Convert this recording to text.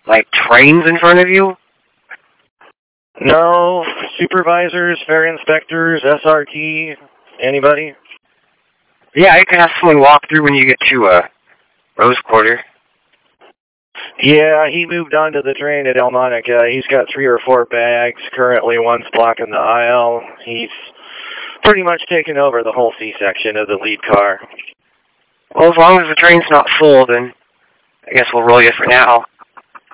Like trains in front of you? No, supervisors, fare inspectors, SRT, anybody? Yeah, you can have someone walk through when you get to Rose Quarter. Yeah, he moved on to the train at Elmonica. He's got 3 or 4 bags. Currently, one's blocking the aisle. He's pretty much taken over the whole C-section of the lead car. Well, as long as the train's not full, then I guess we'll roll you for now.